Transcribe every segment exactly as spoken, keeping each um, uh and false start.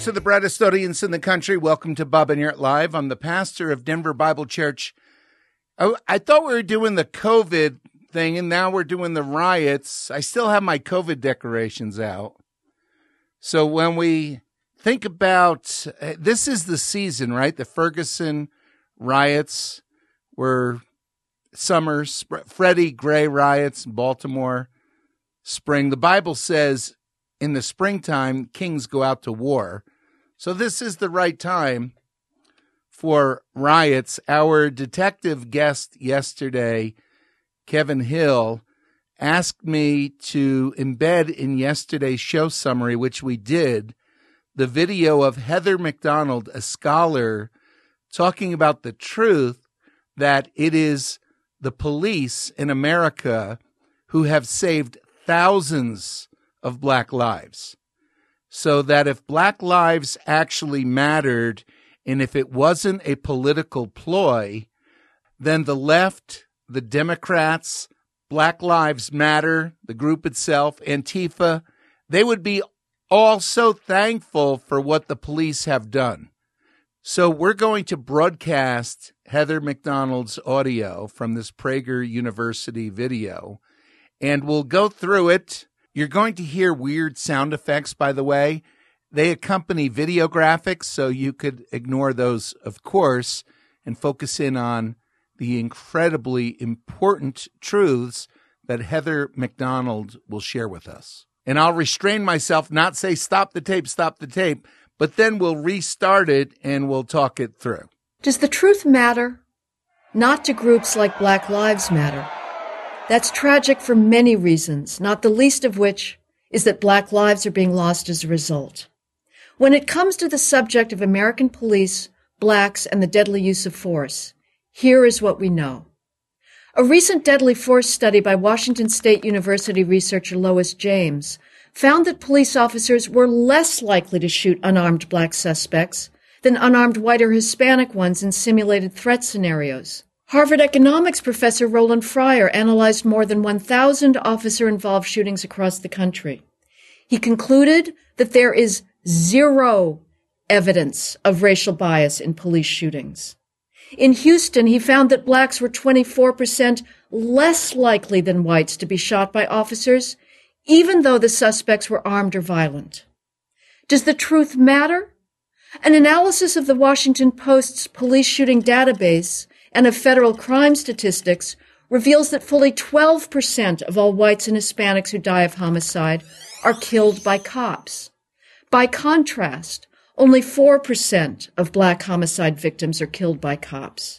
to the brightest audience in the country. Welcome to Bob and Yurt Live. I'm the pastor of Denver Bible Church. I, I thought we were doing the COVID thing, and now we're doing the riots. I still have my COVID decorations out. So when we think about, uh, this is the season, right? The Ferguson riots were summer, sp- Freddie Gray riots in Baltimore, spring. The Bible says in the springtime, kings go out to war. So this is the right time for riots. Our detective guest yesterday, Kevin Hill, asked me to embed in yesterday's show summary, which we did, the video of Heather Mac Donald, a scholar, talking about the truth that it is the police in America who have saved thousands of black lives. So that if black lives actually mattered, and if it wasn't a political ploy, then the left, the Democrats, Black Lives Matter, the group itself, Antifa, they would be all so thankful for what the police have done. So we're going to broadcast Heather Mac Donald's audio from this Prager University video, and we'll go through it. You're going to hear weird sound effects, by the way. They accompany video graphics, so you could ignore those, of course, and focus in on the incredibly important truths that Heather Mac Donald will share with us. And I'll restrain myself, not say stop the tape, stop the tape, but then we'll restart it and we'll talk it through. Does the truth matter? Not to groups like Black Lives Matter. That's tragic for many reasons, not the least of which is that black lives are being lost as a result. When it comes to the subject of American police, blacks, and the deadly use of force, here is what we know. A recent deadly force study by Washington State University researcher Lois James found that police officers were less likely to shoot unarmed black suspects than unarmed white or Hispanic ones in simulated threat scenarios. Harvard economics professor Roland Fryer analyzed more than one thousand officer-involved shootings across the country. He concluded that there is zero evidence of racial bias in police shootings. In Houston, he found that blacks were twenty-four percent less likely than whites to be shot by officers, even though the suspects were armed or violent. Does the truth matter? An analysis of the Washington Post's police shooting database and of federal crime statistics reveals that fully twelve percent of all whites and Hispanics who die of homicide are killed by cops. By contrast, only four percent of black homicide victims are killed by cops.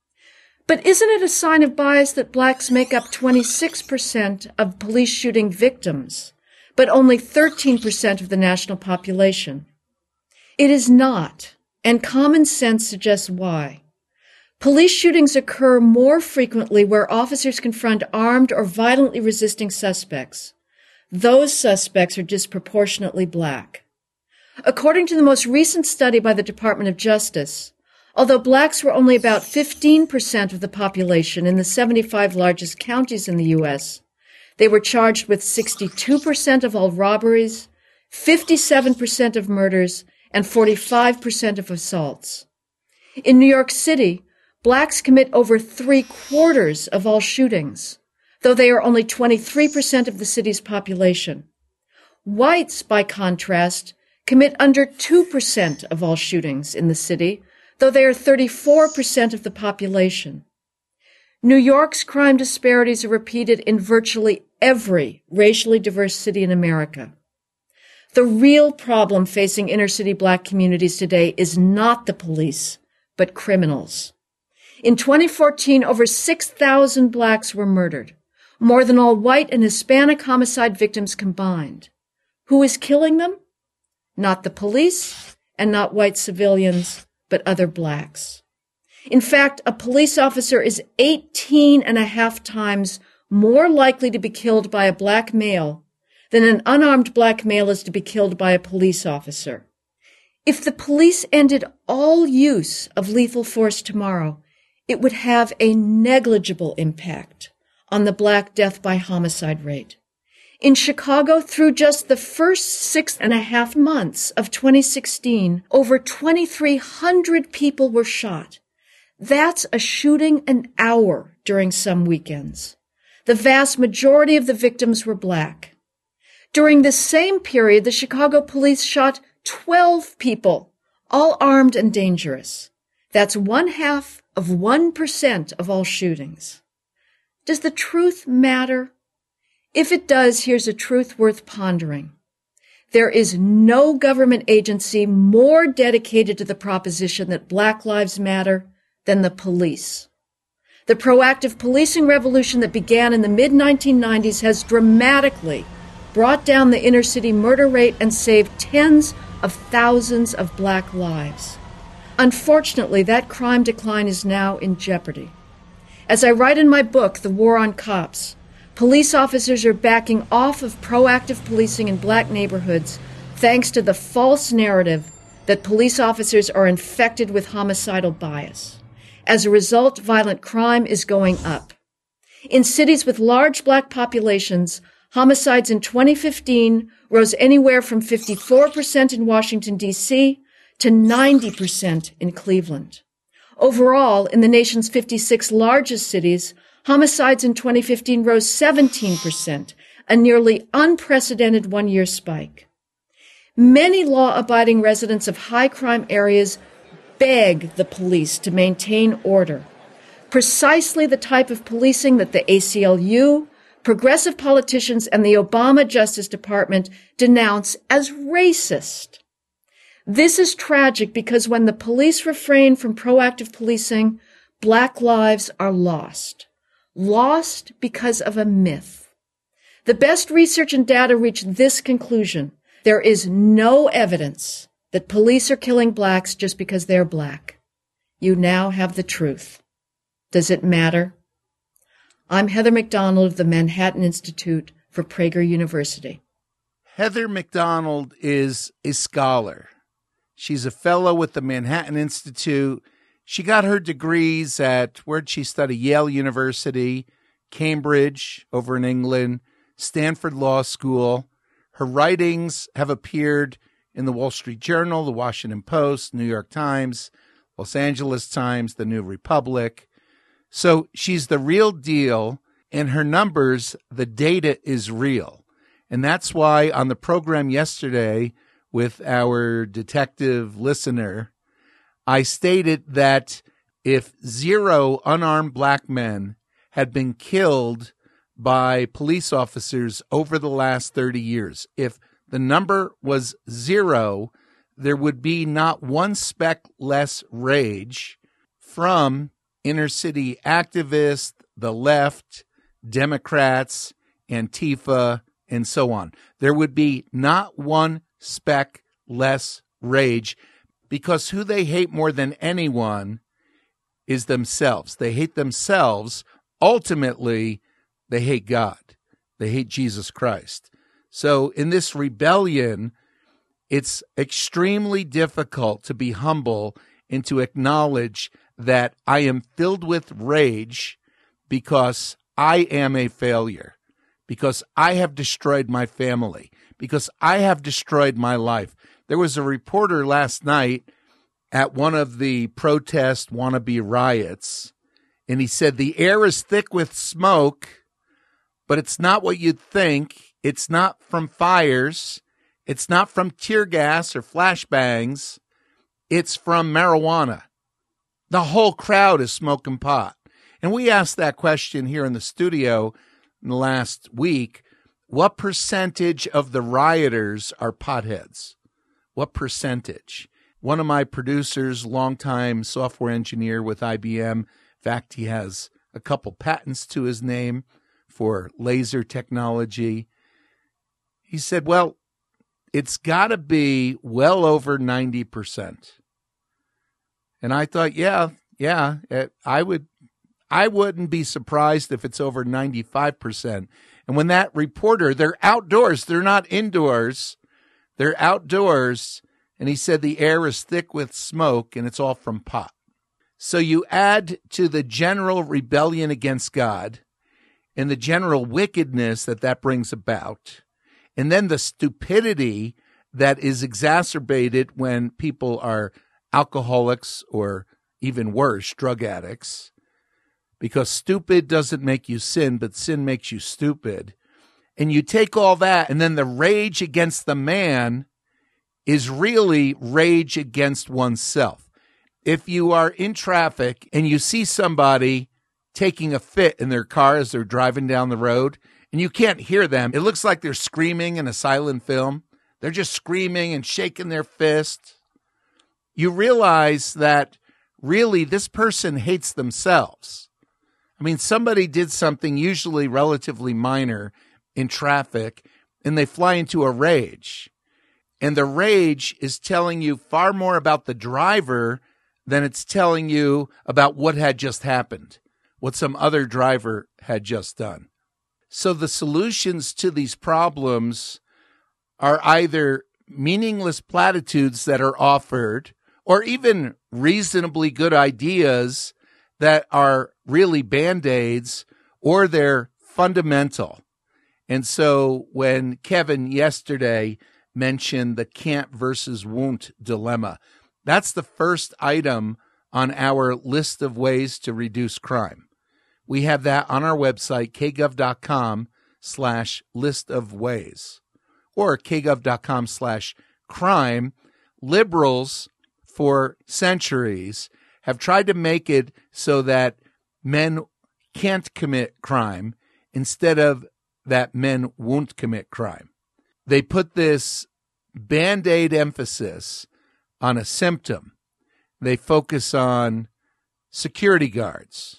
But isn't it a sign of bias that blacks make up twenty-six percent of police shooting victims, but only thirteen percent of the national population? It is not, and common sense suggests why. Police shootings occur more frequently where officers confront armed or violently resisting suspects. Those suspects are disproportionately black. According to the most recent study by the Department of Justice, although blacks were only about fifteen percent of the population in the seventy-five largest counties in the U S, they were charged with sixty-two percent of all robberies, fifty-seven percent of murders, and forty-five percent of assaults. In New York City, blacks commit over three-quarters of all shootings, though they are only twenty-three percent of the city's population. Whites, by contrast, commit under two percent of all shootings in the city, though they are thirty-four percent of the population. New York's crime disparities are repeated in virtually every racially diverse city in America. The real problem facing inner-city black communities today is not the police, but criminals. In twenty fourteen, over six thousand blacks were murdered, more than all white and Hispanic homicide victims combined. Who is killing them? Not the police and not white civilians, but other blacks. In fact, a police officer is eighteen and a half times more likely to be killed by a black male than an unarmed black male is to be killed by a police officer. If the police ended all use of lethal force tomorrow, it would have a negligible impact on the black death by homicide rate. In Chicago, through just the first six and a half months of twenty sixteen, over twenty-three hundred people were shot. That's a shooting an hour during some weekends. The vast majority of the victims were black. During this same period, the Chicago police shot twelve people, all armed and dangerous. That's one half of one percent of all shootings. Does the truth matter? If it does, here's a truth worth pondering. There is no government agency more dedicated to the proposition that Black lives matter than the police. The proactive policing revolution that began in the mid nineteen nineties has dramatically brought down the inner city murder rate and saved tens of thousands of Black lives. Unfortunately, that crime decline is now in jeopardy. As I write in my book, The War on Cops, police officers are backing off of proactive policing in Black neighborhoods thanks to the false narrative that police officers are infected with homicidal bias. As a result, violent crime is going up. In cities with large Black populations, homicides in twenty fifteen rose anywhere from fifty-four percent in Washington, D C to ninety percent in Cleveland. Overall, in the nation's fifty-six largest cities, homicides in twenty fifteen rose seventeen percent, a nearly unprecedented one-year spike. Many law-abiding residents of high-crime areas beg the police to maintain order, precisely the type of policing that the A C L U, progressive politicians, and the Obama Justice Department denounce as racist. This is tragic because when the police refrain from proactive policing, Black lives are lost. Lost because of a myth. The best research and data reach this conclusion. There is no evidence that police are killing Blacks just because they're Black. You now have the truth. Does it matter? I'm Heather McDonald of the Manhattan Institute for Prager University. Heather McDonald is a scholar. She's a fellow with the Manhattan Institute. She got her degrees at, where'd she study? Yale University, Cambridge over in England, Stanford Law School. Her writings have appeared in the Wall Street Journal, the Washington Post, New York Times, Los Angeles Times, the New Republic. So she's the real deal, and her numbers, the data is real. And that's why on the program yesterday with our detective listener, I stated that if zero unarmed Black men had been killed by police officers over the last thirty years, if the number was zero, there would be not one speck less rage from inner city activists, the left, Democrats, Antifa, and so on. There would be not one speck less rage because who they hate more than anyone is themselves. They hate themselves. Ultimately, they hate God. They hate Jesus Christ. So in this rebellion, it's extremely difficult to be humble and to acknowledge that I am filled with rage because I am a failure, because I have destroyed my family, because I have destroyed my life. There was a reporter last night at one of the protest wannabe riots, and he said, the air is thick with smoke, but it's not what you'd think. It's not from fires. It's not from tear gas or flashbangs. It's from marijuana. The whole crowd is smoking pot. And we asked that question here in the studio in the last week. What percentage of the rioters are potheads? What percentage? One of my producers, longtime software engineer with I B M, in fact, he has a couple patents to his name for laser technology. He said, well, it's got to be well over ninety percent. And I thought, yeah, yeah, I would, I wouldn't be surprised if it's over ninety-five percent. And when that reporter, they're outdoors, they're not indoors, they're outdoors. And he said the air is thick with smoke and it's all from pot. So you add to the general rebellion against God, and the general wickedness that that brings about, and then the stupidity that is exacerbated when people are alcoholics or even worse, drug addicts, because stupid doesn't make you sin, but sin makes you stupid. And you take all that, and then the rage against the man is really rage against oneself. If you are in traffic and you see somebody taking a fit in their car as they're driving down the road, and you can't hear them, it looks like they're screaming in a silent film. They're just screaming and shaking their fist. You realize that really this person hates themselves. I mean, somebody did something usually relatively minor in traffic, and they fly into a rage. And the rage is telling you far more about the driver than it's telling you about what had just happened, what some other driver had just done. So the solutions to these problems are either meaningless platitudes that are offered, or even reasonably good ideas that are really Band-Aids, or they're fundamental. And so when Kevin yesterday mentioned the can't versus won't dilemma, that's the first item on our list of ways to reduce crime. We have that on our website, kgov.com slash list of ways, or kgov.com slash crime. Liberals for centuries have tried to make it so that men can't commit crime instead of that men won't commit crime. They put this Band-Aid emphasis on a symptom. They focus on security guards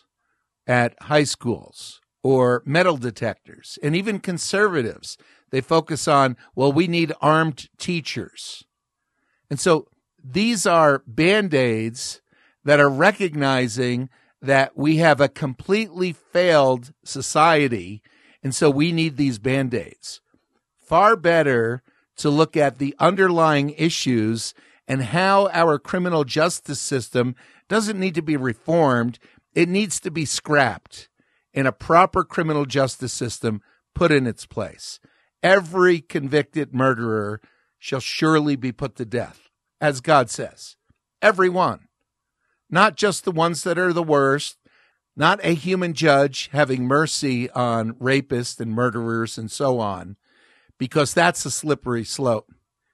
at high schools or metal detectors, and even conservatives. They focus on, well, we need armed teachers. And so these are Band-Aids that are recognizing that we have a completely failed society, and so we need these Band-Aids. Far better to look at the underlying issues and how our criminal justice system doesn't need to be reformed. It needs to be scrapped and a proper criminal justice system put in its place. Every convicted murderer shall surely be put to death, as God says. Every one. Not just the ones that are the worst, not a human judge having mercy on rapists and murderers and so on, because that's a slippery slope.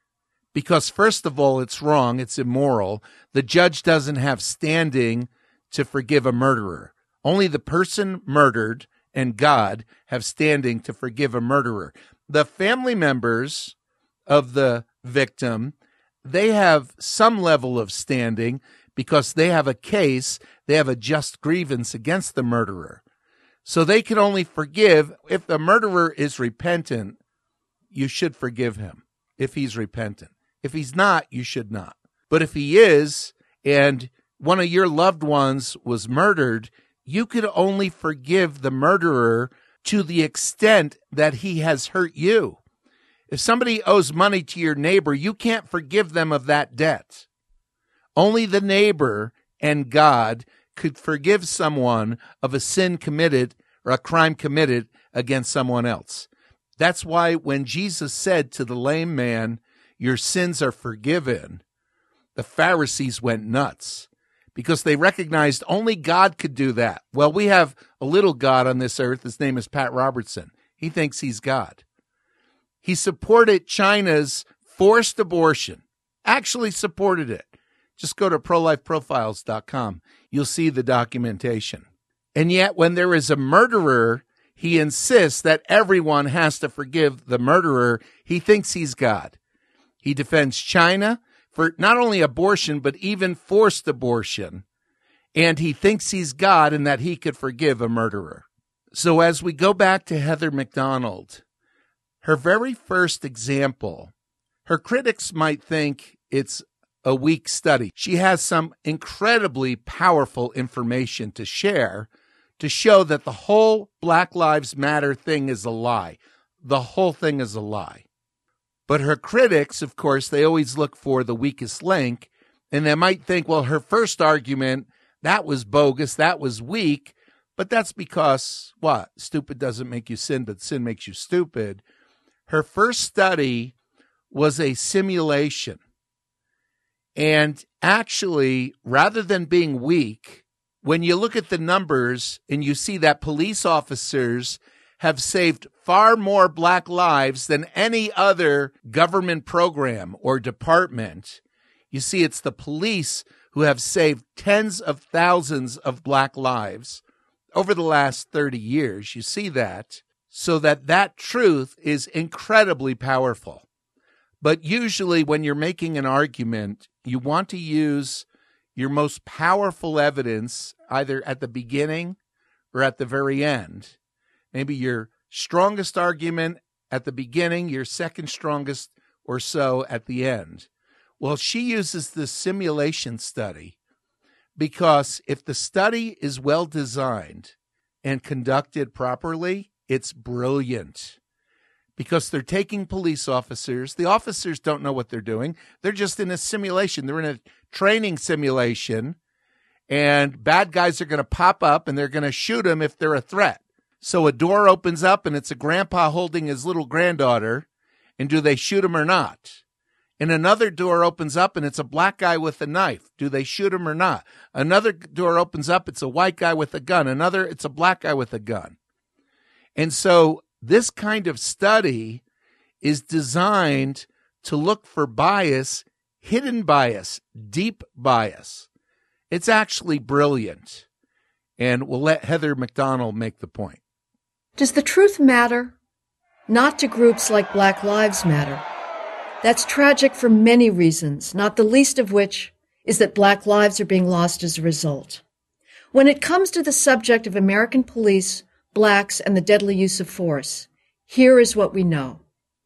Because first of all, it's wrong, it's immoral. The judge doesn't have standing to forgive a murderer. Only the person murdered and God have standing to forgive a murderer. The family members of the victim, they have some level of standing because they have a case, they have a just grievance against the murderer. So they can only forgive if the murderer is repentant. You should forgive him if he's repentant. If he's not, you should not. But if he is, and one of your loved ones was murdered, you could only forgive the murderer to the extent that he has hurt you. If somebody owes money to your neighbor, you can't forgive them of that debt. Only the neighbor and God could forgive someone of a sin committed or a crime committed against someone else. That's why when Jesus said to the lame man, your sins are forgiven, the Pharisees went nuts because they recognized only God could do that. Well, we have a little God on this earth. His name is Pat Robertson. He thinks he's God. He supported China's forced abortion, actually supported it. Just go to pro life profiles dot com. You'll see the documentation. And yet when there is a murderer, he insists that everyone has to forgive the murderer. He thinks he's God. He defends China for not only abortion, but even forced abortion. And he thinks he's God and that he could forgive a murderer. So as we go back to Heather Mac Donald, her very first example, her critics might think it's a weak study. She has some incredibly powerful information to share to show that the whole Black Lives Matter thing is a lie. The whole thing is a lie. But her critics, of course, they always look for the weakest link, and they might think, well, her first argument, that was bogus, that was weak, But that's because, what? Stupid doesn't make you sin, but sin makes you stupid. Her first study was a simulation. And actually, rather than being weak, when you look at the numbers and you see that police officers have saved far more black lives than any other government program or department, you see it's the police who have saved tens of thousands of black lives over the last thirty years. You see that, so that that truth is incredibly powerful. But usually when you're making an argument, you want to use your most powerful evidence either at the beginning or at the very end. Maybe your strongest argument at the beginning, your second strongest or so at the end. Well, she uses this simulation study because if the study is well designed and conducted properly, it's brilliant. Because they're taking police officers. The officers don't know what they're doing. They're just in a simulation. They're in a training simulation, and bad guys are going to pop up, and they're going to shoot them if they're a threat. So a door opens up, and it's a grandpa holding his little granddaughter, and do they shoot him or not? And another door opens up, and it's a black guy with a knife. Do they shoot him or not? Another door opens up, it's a white guy with a gun. Another, it's a black guy with a gun. And so this kind of study is designed to look for bias, hidden bias, deep bias. It's actually brilliant. And we'll let Heather McDonald make the point. Does the truth matter? Not to groups like Black Lives Matter. That's tragic for many reasons, not the least of which is that black lives are being lost as a result. When it comes to the subject of American police, blacks, and the deadly use of force, here is what we know.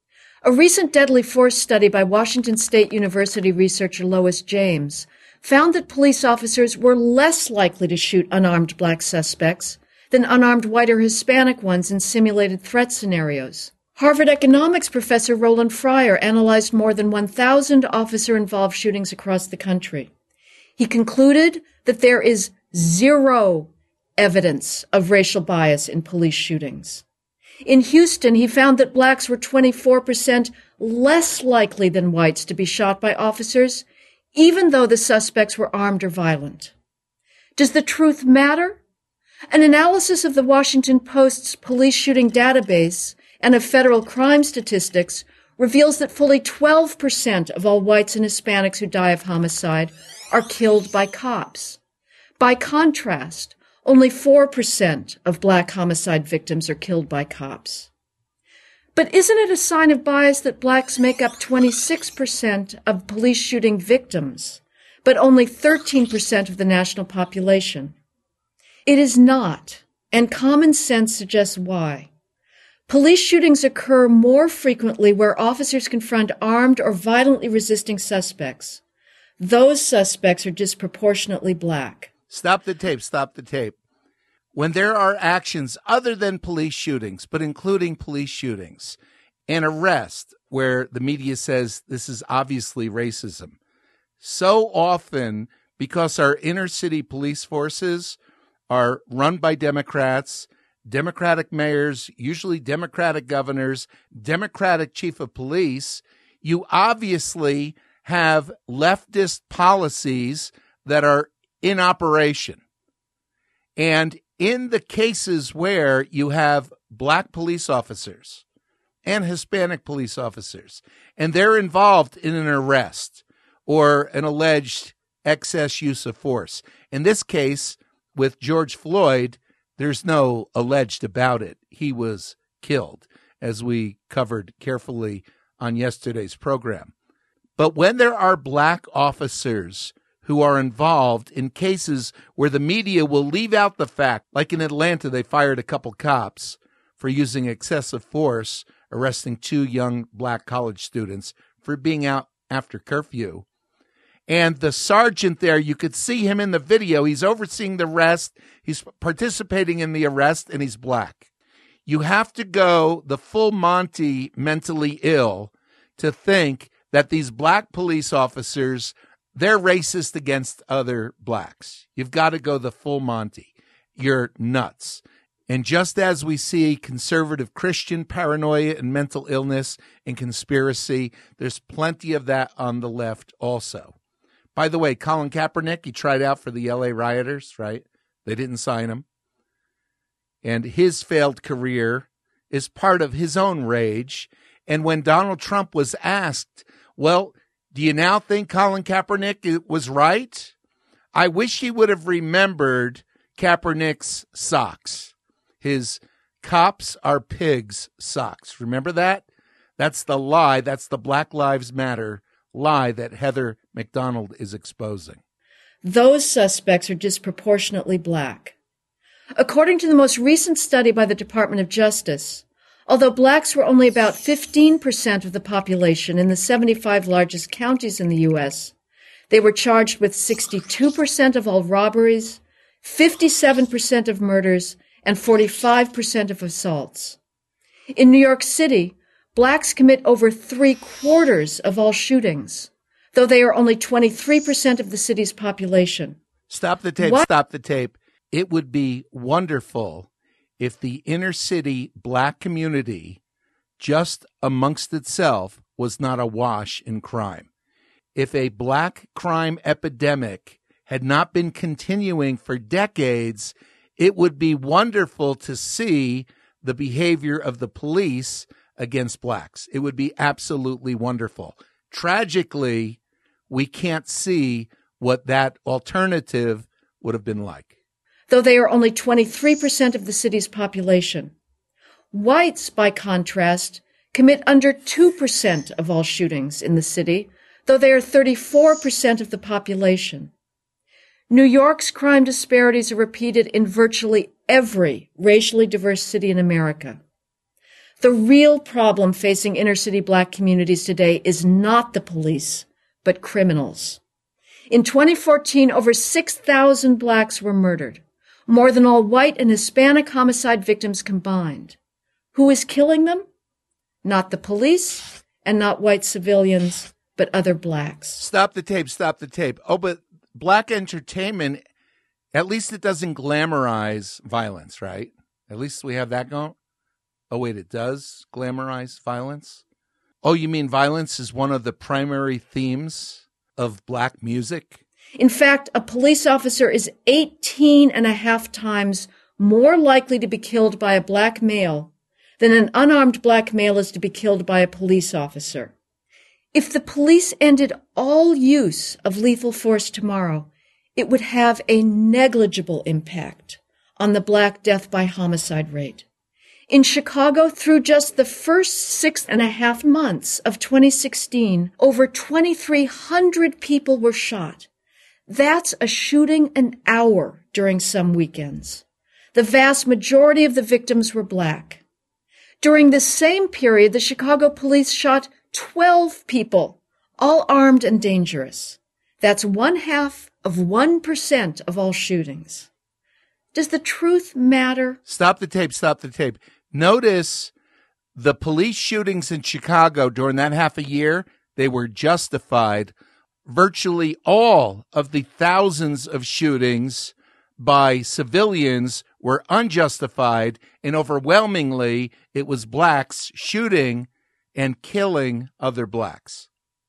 A recent deadly force study by Washington State University researcher Lois James found that police officers were less likely to shoot unarmed black suspects than unarmed white or Hispanic ones in simulated threat scenarios. Harvard economics professor Roland Fryer analyzed more than one thousand officer-involved shootings across the country. He concluded that there is zero evidence of racial bias in police shootings. In Houston, he found that blacks were twenty-four percent less likely than whites to be shot by officers, even though the suspects were armed or violent. Does the truth matter? An analysis of the Washington Post's police shooting database and of federal crime statistics reveals that fully twelve percent of all whites and Hispanics who die of homicide are killed by cops. By contrast, only four percent of black homicide victims are killed by cops. But isn't it a sign of bias that blacks make up twenty-six percent of police shooting victims, but only thirteen percent of the national population? It is not, and common sense suggests why. Police shootings occur more frequently where officers confront armed or violently resisting suspects. Those suspects are disproportionately black. Stop the tape, stop the tape. When there are actions other than police shootings, but including police shootings, an arrest where the media says this is obviously racism, so often because our inner city police forces are run by Democrats, Democratic mayors, usually Democratic governors, Democratic chief of police, you obviously have leftist policies that are in operation. And in the cases where you have black police officers and Hispanic police officers, and they're involved in an arrest or an alleged excess use of force, in this case with George Floyd, there's no alleged about it. He was killed, as we covered carefully on yesterday's program. But when there are black officers who are involved in cases where the media will leave out the fact, like in Atlanta, they fired a couple cops for using excessive force, arresting two young black college students for being out after curfew. And the sergeant there, you could see him in the video. He's overseeing the arrest. He's participating in the arrest, and he's black. You have to go the full Monty mentally ill to think that these black police officers, they're racist against other blacks. You've got to go the full Monty. you're nuts. And just as we see conservative Christian paranoia and mental illness and conspiracy, there's plenty of that on the left also. By the way, Colin Kaepernick, he tried out for the L A rioters, right? They didn't sign him. And his failed career is part of his own rage. And when Donald Trump was asked, well, do you now think Colin Kaepernick was right? I wish he would have remembered Kaepernick's socks. His cops are pigs socks. Remember that? That's the lie. That's the Black Lives Matter lie that Heather McDonald is exposing. Those suspects are disproportionately black. According to the most recent study by the Department of Justice, although blacks were only about fifteen percent of the population in the seventy-five largest counties in the U S, they were charged with sixty-two percent of all robberies, fifty-seven percent of murders, and forty-five percent of assaults. In New York City, blacks commit over three quarters of all shootings, though they are only twenty-three percent of the city's population. Stop the tape, What? stop the tape. It would be wonderful if the inner city black community, just amongst itself, was not awash in crime. If a black crime epidemic had not been continuing for decades, it would be wonderful to see the behavior of the police against blacks. It would be absolutely wonderful. Tragically, we can't see what that alternative would have been like. Though they are only twenty-three percent of the city's population. Whites, by contrast, commit under two percent of all shootings in the city, though they are thirty-four percent of the population. New York's crime disparities are repeated in virtually every racially diverse city in America. The real problem facing inner-city black communities today is not the police, but criminals. In twenty fourteen, over six thousand blacks were murdered, more than all white and Hispanic homicide victims combined. Who is killing them? Not the police and not white civilians, but other blacks. Stop the tape, stop the tape. Oh, but black entertainment, at least it doesn't glamorize violence, right? At least we have that going. Oh, wait, it does glamorize violence? Oh, you mean violence is one of the primary themes of black music? In fact, a police officer is eighteen and a half times more likely to be killed by a black male than an unarmed black male is to be killed by a police officer. If the police ended all use of lethal force tomorrow, it would have a negligible impact on the black death by homicide rate. In Chicago, through just the first six and a half months of twenty sixteen, over twenty-three hundred people were shot. That's a shooting an hour during some weekends. The vast majority of the victims were black. During the same period, the Chicago police shot twelve people, all armed and dangerous. That's one half of one percent of all shootings. Does the truth matter? Stop the tape, stop the tape. Notice the police shootings in Chicago during that half a year, they were justified. Virtually all of the thousands of shootings by civilians were unjustified, and overwhelmingly it was blacks shooting and killing other blacks.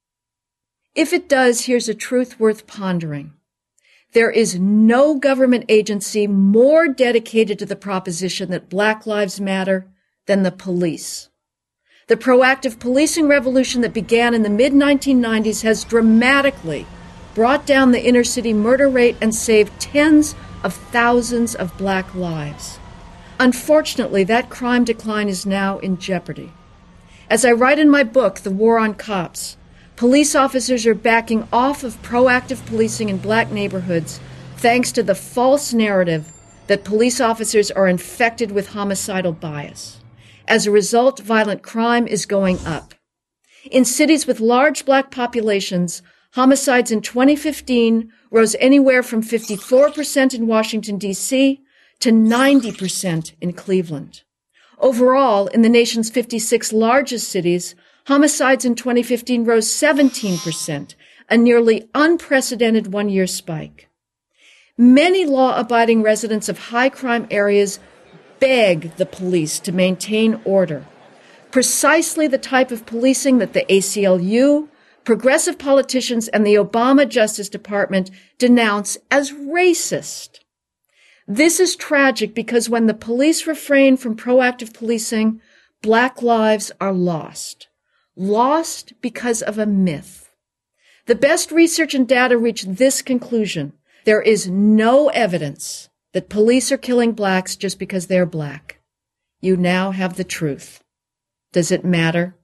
If it does, here's a truth worth pondering. There is no government agency more dedicated to the proposition that Black Lives Matter than the police. The proactive policing revolution that began in the mid nineteen nineties has dramatically brought down the inner city murder rate and saved tens of thousands of black lives. Unfortunately, that crime decline is now in jeopardy. As I write in my book, The War on Cops, police officers are backing off of proactive policing in black neighborhoods thanks to the false narrative that police officers are infected with homicidal bias. As a result, violent crime is going up. In cities with large black populations, homicides in twenty fifteen rose anywhere from fifty-four percent in Washington, D C to ninety percent in Cleveland. Overall, in the nation's fifty-six largest cities, homicides in twenty fifteen rose seventeen percent, a nearly unprecedented one-year spike. Many law-abiding residents of high-crime areas beg the police to maintain order. Precisely the type of policing that the A C L U, progressive politicians, and the Obama Justice Department denounce as racist. This is tragic because when the police refrain from proactive policing, Black lives are lost. Lost because of a myth. The best research and data reach this conclusion. There is no evidence that police are killing Blacks just because they're Black. You now have the truth. Does it matter?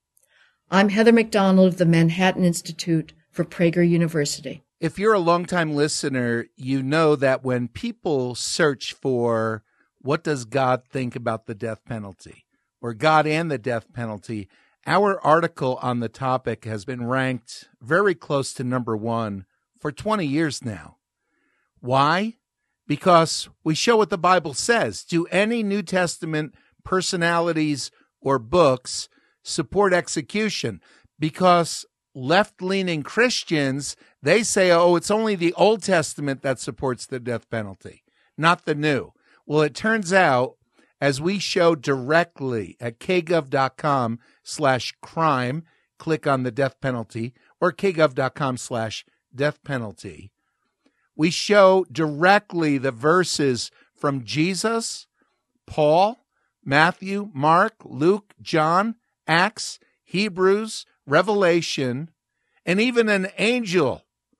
I'm Heather McDonald of the Manhattan Institute for Prager University. If you're a longtime listener, you know that when people search for what does God think about the death penalty, or God and the death penalty, our article on the topic has been ranked very close to number one for twenty years now. Why? Because we show what the Bible says. Do any New Testament personalities or books support execution? Because left-leaning Christians, they say, oh, it's only the Old Testament that supports the death penalty, not the New. Well, it turns out, as we show directly at kgov.com slash crime, click on the death penalty, or kgov.com slash death penalty, we show directly the verses from Jesus, Paul, Matthew, Mark, Luke, John, Acts, Hebrews, Revelation, and even an angel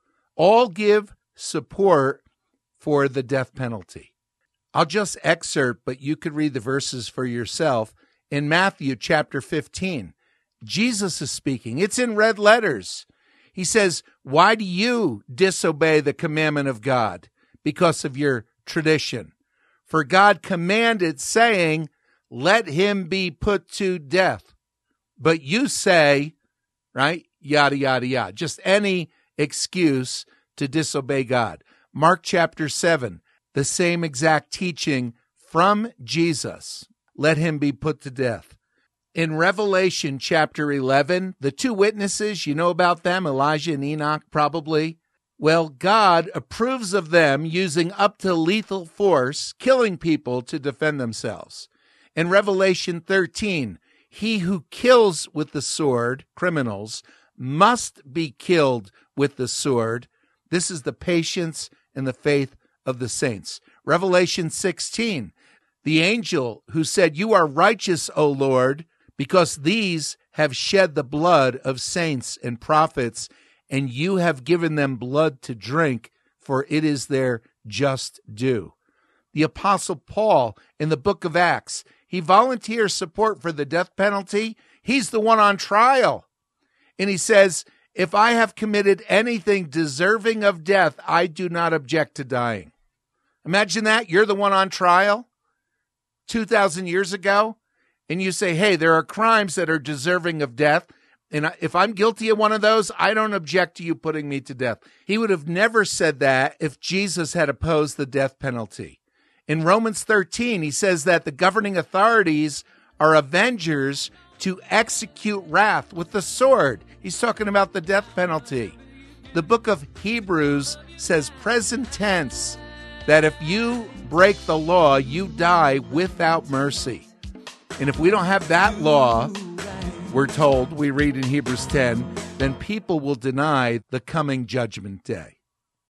all give support for the death penalty. I'll just excerpt, but you could read the verses for yourself. In Matthew chapter fifteen, Jesus is speaking. It's in red letters. He says, why do you disobey the commandment of God? Because of your tradition. For God commanded, saying, let him be put to death. But you say, right, yada, yada, yada, just any excuse to disobey God. Mark chapter seven, the same exact teaching from Jesus. Let him be put to death. In Revelation chapter eleven, the two witnesses, you know about them, Elijah and Enoch probably. Well, God approves of them using up to lethal force, killing people to defend themselves. In Revelation thirteen, he who kills with the sword, criminals, must be killed with the sword. This is the patience and the faith of the saints. Revelation sixteen, the angel who said, you are righteous, O Lord, because these have shed the blood of saints and prophets, and you have given them blood to drink, for it is their just due. The Apostle Paul, in the book of Acts, he volunteers support for the death penalty. He's the one on trial. And he says, if I have committed anything deserving of death, I do not object to dying. Imagine that. You're the one on trial two thousand years ago. And you say, hey, there are crimes that are deserving of death. And if I'm guilty of one of those, I don't object to you putting me to death. He would have never said that if Jesus had opposed the death penalty. In Romans thirteen, he says that the governing authorities are avengers to execute wrath with the sword. He's talking about the death penalty. The book of Hebrews says present tense, that if you break the law, you die without mercy. And if we don't have that law, we're told, we read in Hebrews ten, then people will deny the coming judgment day.